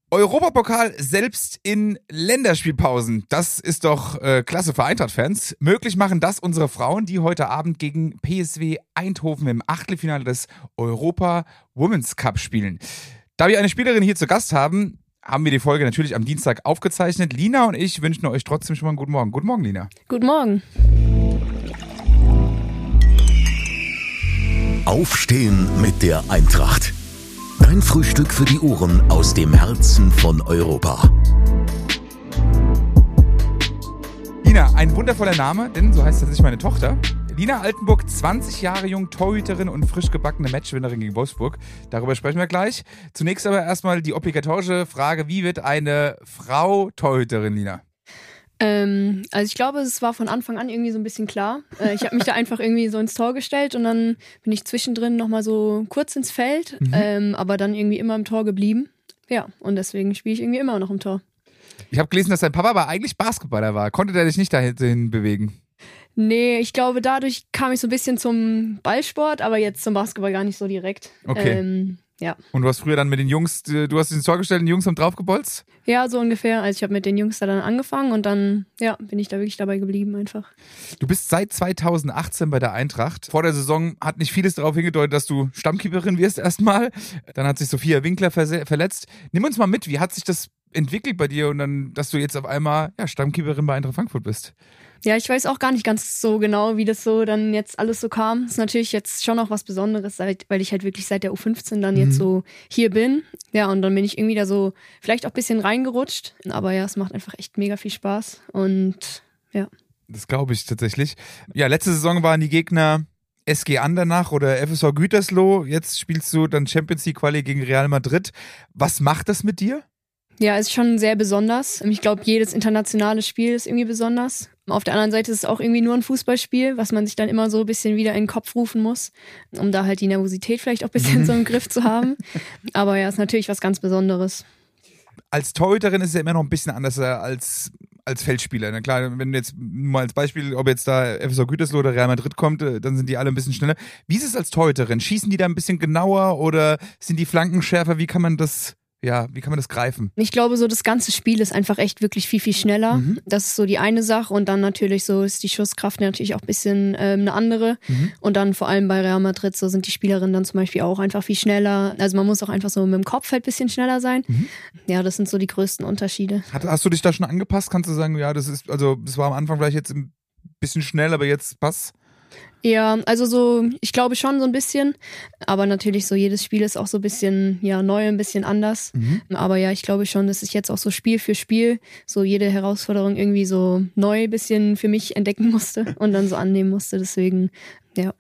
Europapokal selbst in Länderspielpausen. Das ist doch klasse für Eintracht-Fans. Möglich machen das unsere Frauen, die heute Abend gegen PSV Eindhoven im Achtelfinale des Europa Women's Cup spielen. Da wir eine Spielerin hier zu Gast haben, haben wir die Folge natürlich am Dienstag aufgezeichnet. Lina und ich wünschen euch trotzdem schon mal einen guten Morgen. Guten Morgen, Lina. Guten Morgen. Aufstehen mit der Eintracht. Dein Frühstück für die Ohren aus dem Herzen von Europa. Lina, ein wundervoller Name, denn so heißt tatsächlich meine Tochter. Lina Altenburg, 20 Jahre jung, Torhüterin und frisch gebackene Matchwinnerin gegen Wolfsburg. Darüber sprechen wir gleich. Zunächst aber erstmal die obligatorische Frage, wie wird eine Frau Torhüterin, Lina? Also ich glaube, es war von Anfang an irgendwie so ein bisschen klar. Ich habe mich da einfach irgendwie so ins Tor gestellt und dann bin ich zwischendrin nochmal so kurz ins Feld, aber dann irgendwie immer im Tor geblieben. Ja, und deswegen spiele ich irgendwie immer noch im Tor. Ich habe gelesen, dass dein Papa aber eigentlich Basketballer war. Konnte der dich nicht dahin bewegen? Nee, ich glaube, dadurch kam ich so ein bisschen zum Ballsport, aber jetzt zum Basketball gar nicht so direkt. Okay. Ja. Und du hast früher dann mit den Jungs, du hast dich ins Tor gestellt und die Jungs haben draufgebolzt? Ja, so ungefähr. Also ich habe mit den Jungs da dann angefangen und dann bin ich da wirklich dabei geblieben einfach. Du bist seit 2018 bei der Eintracht. Vor der Saison hat nicht vieles darauf hingedeutet, dass du Stammkeeperin wirst erstmal. Dann hat sich Sophia Winkler verletzt. Nimm uns mal mit, wie hat sich das entwickelt bei dir und dann, dass du jetzt auf einmal Stammkeeperin bei Eintracht Frankfurt bist? Ja, ich weiß auch gar nicht ganz so genau, wie das so dann jetzt alles so kam. Das ist natürlich jetzt schon noch was Besonderes, weil ich halt wirklich seit der U15 dann jetzt so hier bin. Ja, und dann bin ich irgendwie da so vielleicht auch ein bisschen reingerutscht. Aber ja, es macht einfach echt mega viel Spaß und ja. Das glaube ich tatsächlich. Ja, letzte Saison waren die Gegner SG Andernach oder FSV Gütersloh. Jetzt spielst du dann Champions League Quali gegen Real Madrid. Was macht das mit dir? Ja, ist schon sehr besonders. Ich glaube, jedes internationale Spiel ist irgendwie besonders. Auf der anderen Seite ist es auch irgendwie nur ein Fußballspiel, was man sich dann immer so ein bisschen wieder in den Kopf rufen muss, um da halt die Nervosität vielleicht auch ein bisschen so im Griff zu haben. Aber ja, ist natürlich was ganz Besonderes. Als Torhüterin ist es ja immer noch ein bisschen anders als Feldspieler. Na klar, wenn du jetzt mal als Beispiel, ob jetzt da FSV Gütersloh oder Real Madrid kommt, dann sind die alle ein bisschen schneller. Wie ist es als Torhüterin? Schießen die da ein bisschen genauer oder sind die Flanken schärfer? Wie kann man das greifen? Ich glaube, so das ganze Spiel ist einfach echt wirklich viel, viel schneller. Das ist so die eine Sache und dann natürlich so ist die Schusskraft natürlich auch ein bisschen eine andere. Und dann vor allem bei Real Madrid so sind die Spielerinnen dann zum Beispiel auch einfach viel schneller. Also man muss auch einfach so mit dem Kopf halt ein bisschen schneller sein. Ja, das sind so die größten Unterschiede. Hast du dich da schon angepasst? Kannst du sagen, ja, das war am Anfang vielleicht jetzt ein bisschen schnell, aber jetzt passt? Ja, also so, ich glaube schon so ein bisschen, aber natürlich so jedes Spiel ist auch so ein bisschen, neu, ein bisschen anders. Aber ja, ich glaube schon, dass ich jetzt auch so Spiel für Spiel so jede Herausforderung irgendwie so neu ein bisschen für mich entdecken musste und dann so annehmen musste, deswegen, ja.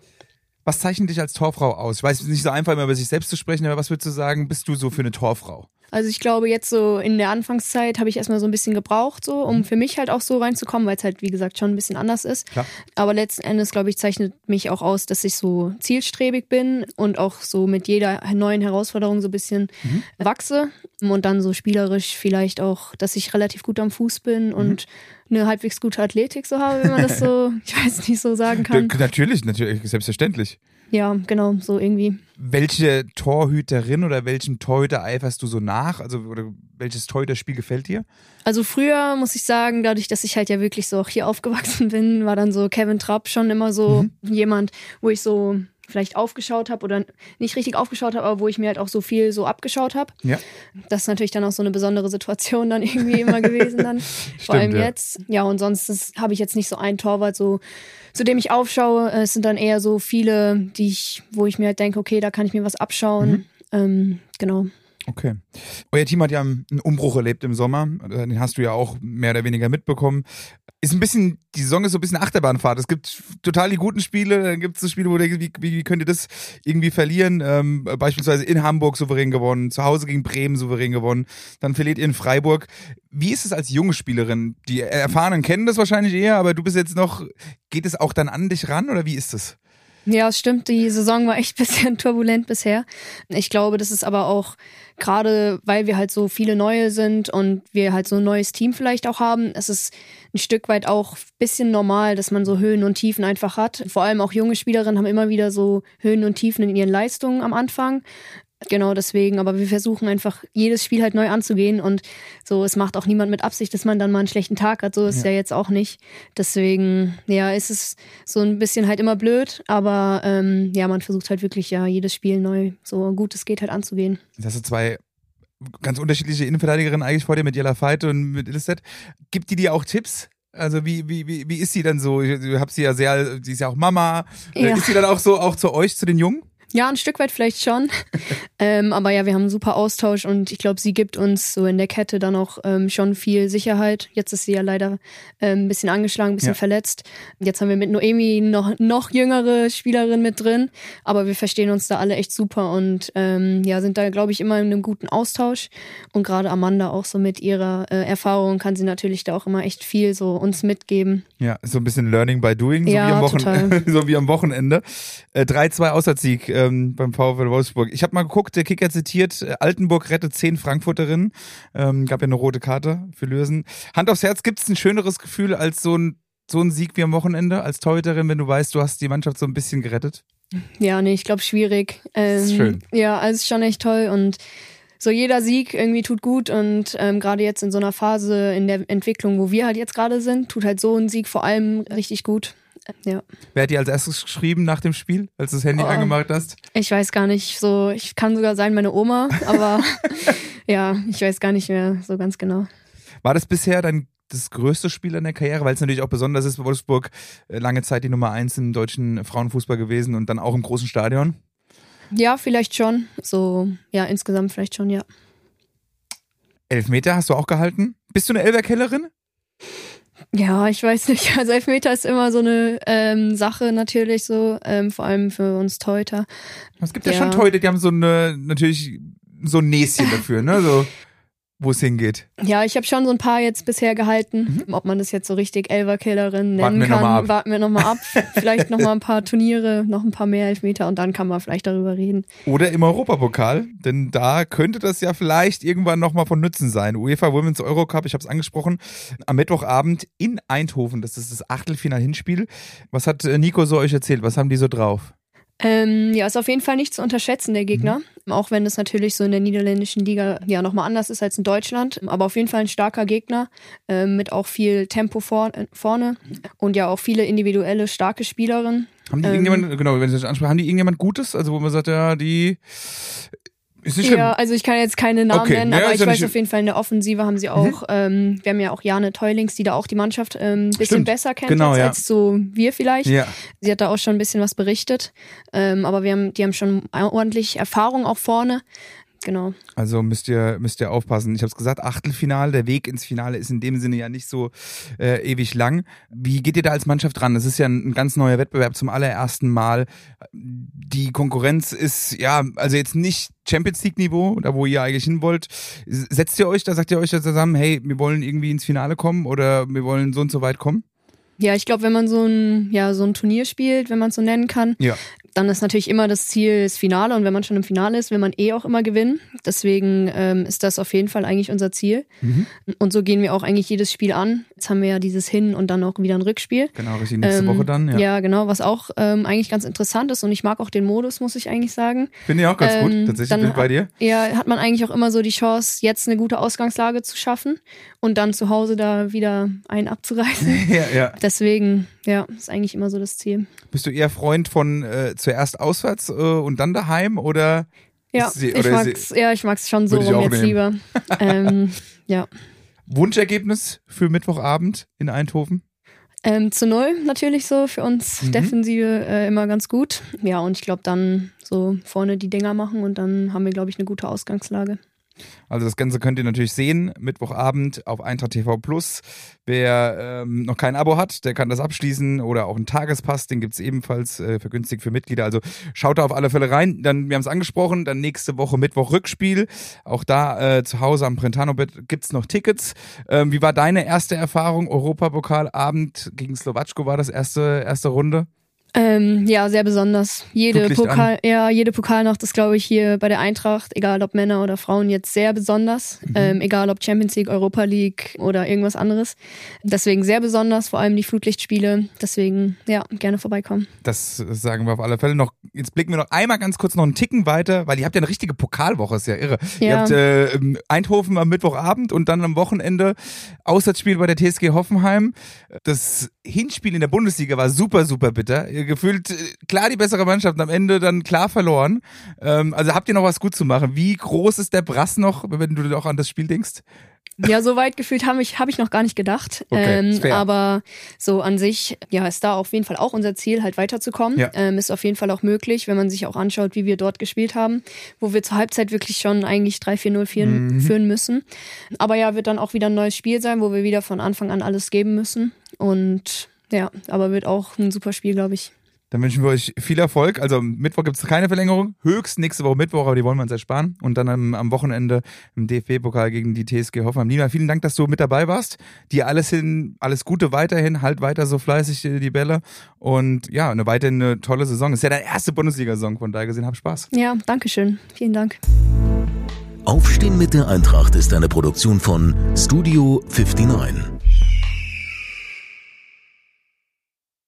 Was zeichnet dich als Torfrau aus? Ich weiß, es ist nicht so einfach, immer über sich selbst zu sprechen, aber was würdest du sagen, bist du so für eine Torfrau? Also ich glaube, jetzt so in der Anfangszeit habe ich erstmal so ein bisschen gebraucht, so, um für mich halt auch so reinzukommen, weil es halt, wie gesagt, schon ein bisschen anders ist. Klar. Aber letzten Endes, glaube ich, zeichnet mich auch aus, dass ich so zielstrebig bin und auch so mit jeder neuen Herausforderung so ein bisschen wachse und dann so spielerisch vielleicht auch, dass ich relativ gut am Fuß bin und eine halbwegs gute Athletik so habe, wenn man das so, ich weiß nicht, so sagen kann. Natürlich, selbstverständlich. Ja, genau, so irgendwie. Welche Torhüterin oder welchem Torhüter eiferst du so nach? Also, oder welches Torhüterspiel gefällt dir? Also früher muss ich sagen, dadurch, dass ich halt ja wirklich so auch hier aufgewachsen bin, war dann so Kevin Trapp schon immer so jemand, wo ich so vielleicht aufgeschaut habe oder nicht richtig aufgeschaut habe, aber wo ich mir halt auch so viel so abgeschaut habe. Ja. Das ist natürlich dann auch so eine besondere Situation dann irgendwie immer gewesen dann. Vor allem jetzt. Ja, und sonst habe ich jetzt nicht so einen Torwart, so, zu dem ich aufschaue. Es sind dann eher so viele, wo ich mir halt denke, okay, da kann ich mir was abschauen. Genau. Okay. Euer Team hat ja einen Umbruch erlebt im Sommer. Den hast du ja auch mehr oder weniger mitbekommen. Die Saison ist so ein bisschen Achterbahnfahrt. Es gibt total die guten Spiele, dann gibt es so Spiele, wo du denkst, wie könnt ihr das irgendwie verlieren? Beispielsweise in Hamburg souverän gewonnen, zu Hause gegen Bremen souverän gewonnen, dann verliert ihr in Freiburg. Wie ist es als junge Spielerin? Die Erfahrenen kennen das wahrscheinlich eher, aber du bist jetzt noch, geht es auch dann an dich ran oder wie ist das? Ja, es stimmt, die Saison war echt ein bisschen turbulent bisher. Ich glaube, das ist aber auch gerade, weil wir halt so viele Neue sind und wir halt so ein neues Team vielleicht auch haben, es ist ein Stück weit auch ein bisschen normal, dass man so Höhen und Tiefen einfach hat. Vor allem auch junge Spielerinnen haben immer wieder so Höhen und Tiefen in ihren Leistungen am Anfang. Genau, deswegen, aber wir versuchen einfach jedes Spiel halt neu anzugehen und so, es macht auch niemand mit Absicht, dass man dann mal einen schlechten Tag hat, so ist ja jetzt auch nicht. Deswegen, ja, ist es so ein bisschen halt immer blöd, aber ja, man versucht halt wirklich ja jedes Spiel neu, so gut es geht halt anzugehen. Jetzt hast du zwei ganz unterschiedliche Innenverteidigerinnen eigentlich vor dir mit Jella Veit und mit Ilstedt. Gibt die dir auch Tipps? Also wie ist sie dann so? Du hast sie ja sie ist ja auch Mama. Ja. Ist sie dann auch so auch zu euch, zu den Jungen? Ja, ein Stück weit vielleicht schon. Aber ja, wir haben einen super Austausch und ich glaube, sie gibt uns so in der Kette dann auch schon viel Sicherheit. Jetzt ist sie ja leider ein bisschen angeschlagen, ein bisschen verletzt. Jetzt haben wir mit Noemi noch jüngere Spielerin mit drin, aber wir verstehen uns da alle echt super und ja, sind da, glaube ich, immer in einem guten Austausch. Und gerade Amanda auch so mit ihrer Erfahrung kann sie natürlich da auch immer echt viel so uns mitgeben. Ja, so ein bisschen Learning by Doing, so, ja, so wie am Wochenende. 3-2 Auswärtssieg beim VfL Wolfsburg. Ich habe mal geguckt, der Kicker zitiert, Altenburg rettet 10 Frankfurterinnen. Gab ja eine rote Karte für Lösen. Hand aufs Herz, gibt es ein schöneres Gefühl als so ein Sieg wie am Wochenende als Torhüterin, wenn du weißt, du hast die Mannschaft so ein bisschen gerettet? Ja, nee, ich glaube schwierig. Das ist schön. Ja, also ist schon echt toll und so jeder Sieg irgendwie tut gut und gerade jetzt in so einer Phase in der Entwicklung, wo wir halt jetzt gerade sind, tut halt so ein Sieg vor allem richtig gut. Ja. Wer hat dir als erstes geschrieben nach dem Spiel, als du das Handy angemacht hast? Ich weiß gar nicht, so ich kann sogar sein meine Oma, aber ja, ich weiß gar nicht mehr so ganz genau. War das bisher das größte Spiel in der Karriere, weil es natürlich auch besonders ist, Wolfsburg lange Zeit die Nummer 1 im deutschen Frauenfußball gewesen und dann auch im großen Stadion? Ja, vielleicht schon. So, ja, insgesamt vielleicht schon, ja. Elfmeter hast du auch gehalten? Bist du eine Elferkellerin? Ja, ich weiß nicht. Also Elfmeter ist immer so eine Sache natürlich so, vor allem für uns Torhüter. Es gibt ja schon Torhüter, die haben natürlich so ein Näschen dafür, ne? So, wo es hingeht. Ja, ich habe schon so ein paar jetzt bisher gehalten. Ob man das jetzt so richtig Elferkillerin nennen kann, warten wir nochmal ab. Vielleicht nochmal ein paar Turniere, noch ein paar mehr Elfmeter und dann kann man vielleicht darüber reden. Oder im Europapokal, denn da könnte das ja vielleicht irgendwann nochmal von Nutzen sein. UEFA Women's Eurocup, ich habe es angesprochen, am Mittwochabend in Eindhoven. Das ist das Achtelfinal-Hinspiel. Was hat Nico so euch erzählt? Was haben die so drauf? Ja, ist auf jeden Fall nicht zu unterschätzen, der Gegner. Auch wenn es natürlich so in der niederländischen Liga ja nochmal anders ist als in Deutschland. Aber auf jeden Fall ein starker Gegner mit auch viel Tempo vorne und ja auch viele individuelle, starke Spielerinnen. Haben die irgendjemand, genau, wenn ich das anspreche, haben die irgendjemand Gutes? Also wo man sagt, ja, die... Ist nicht schlimm. Ja, also ich kann jetzt keine Namen nennen, aber ich weiß auf jeden Fall, in der Offensive haben sie auch, wir haben ja auch Jane Teulings, die da auch die Mannschaft ein bisschen besser kennt als so wir vielleicht. Ja. Sie hat da auch schon ein bisschen was berichtet, aber die haben schon ordentlich Erfahrung auch vorne. Genau. Also müsst ihr aufpassen. Ich habe es gesagt, Achtelfinale, der Weg ins Finale ist in dem Sinne ja nicht so ewig lang. Wie geht ihr da als Mannschaft ran? Das ist ja ein ganz neuer Wettbewerb zum allerersten Mal. Die Konkurrenz ist ja, also jetzt nicht Champions League Niveau, da wo ihr eigentlich hin wollt. Setzt ihr euch da, sagt ihr euch da zusammen, hey, wir wollen irgendwie ins Finale kommen oder wir wollen so und so weit kommen? Ja, ich glaube, wenn man so ein Turnier spielt, wenn man es so nennen kann, dann ist natürlich immer das Ziel das Finale und wenn man schon im Finale ist, will man auch immer gewinnen. Deswegen ist das auf jeden Fall eigentlich unser Ziel. Und so gehen wir auch eigentlich jedes Spiel an. Jetzt haben wir ja dieses Hin- und dann auch wieder ein Rückspiel. Genau, richtig, nächste Woche dann. Ja, genau, was auch eigentlich ganz interessant ist und ich mag auch den Modus, muss ich eigentlich sagen. Finde ich auch ganz gut, tatsächlich bin ich bei dir. Ja, hat man eigentlich auch immer so die Chance, jetzt eine gute Ausgangslage zu schaffen und dann zu Hause da wieder einen abzureißen. Ja. Deswegen, ja, ist eigentlich immer so das Ziel. Bist du eher Freund von zuerst auswärts und dann daheim oder? Ja, ich mag's schon so rum jetzt lieber. Ja. Wunschergebnis für Mittwochabend in Eindhoven? 0 natürlich so, für uns Defensive immer ganz gut. Ja, und ich glaube dann so vorne die Dinger machen und dann haben wir, glaube ich, eine gute Ausgangslage. Also das Ganze könnt ihr natürlich sehen, Mittwochabend auf Eintracht TV Plus. Wer noch kein Abo hat, der kann das abschließen oder auch einen Tagespass, den gibt's ebenfalls vergünstigt für Mitglieder. Also schaut da auf alle Fälle rein. Dann, wir haben es angesprochen, dann nächste Woche Mittwoch Rückspiel. Auch da zu Hause am Brentano-Bett gibt's noch Tickets. Wie war deine erste Erfahrung? Europapokalabend gegen Slowatschko war das erste Runde? Ja, sehr besonders. Jede Pokalnacht ist, glaube ich, hier bei der Eintracht, egal ob Männer oder Frauen, jetzt sehr besonders. Egal ob Champions League, Europa League oder irgendwas anderes. Deswegen sehr besonders, vor allem die Flutlichtspiele. Deswegen, ja, gerne vorbeikommen. Das sagen wir auf alle Fälle noch. Jetzt blicken wir noch einmal ganz kurz noch einen Ticken weiter, weil ihr habt ja eine richtige Pokalwoche, ist ja irre. Ja. Ihr habt Eindhoven am Mittwochabend und dann am Wochenende Auswärtsspiel bei der TSG Hoffenheim. Das Hinspiel in der Bundesliga war super, super bitter. Gefühlt klar die bessere Mannschaft, am Ende dann klar verloren. Also habt ihr noch was gut zu machen? Wie groß ist der Brass noch, wenn du auch an das Spiel denkst? Ja, so weit gefühlt hab ich noch gar nicht gedacht. Okay, aber so an sich, ja, ist da auf jeden Fall auch unser Ziel, halt weiterzukommen. Ja. Ist auf jeden Fall auch möglich, wenn man sich auch anschaut, wie wir dort gespielt haben, wo wir zur Halbzeit wirklich schon eigentlich 3-4-0 führen müssen. Aber ja, wird dann auch wieder ein neues Spiel sein, wo wir wieder von Anfang an alles geben müssen. Und ja, aber wird auch ein super Spiel, glaube ich. Dann wünschen wir euch viel Erfolg. Also Mittwoch gibt es keine Verlängerung, höchst nächste Woche Mittwoch, aber die wollen wir uns ersparen. Und dann am Wochenende im DFB-Pokal gegen die TSG Hoffenheim. Nina, vielen Dank, dass du mit dabei warst. Dir alles Gute weiterhin, halt weiter so fleißig die Bälle. Und ja, weiterhin eine tolle Saison. Ist ja deine erste Bundesliga-Saison, von daher gesehen, hab Spaß. Ja, danke schön. Vielen Dank. Aufstehen mit der Eintracht ist eine Produktion von Studio 59.